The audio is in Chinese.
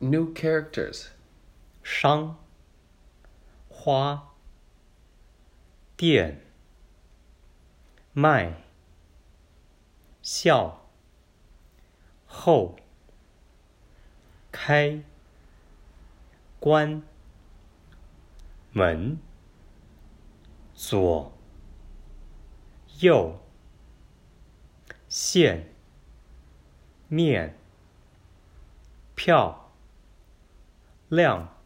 New characters. 商、花、店、卖、笑、后、开、关、门、左、右、线、面、票、亮、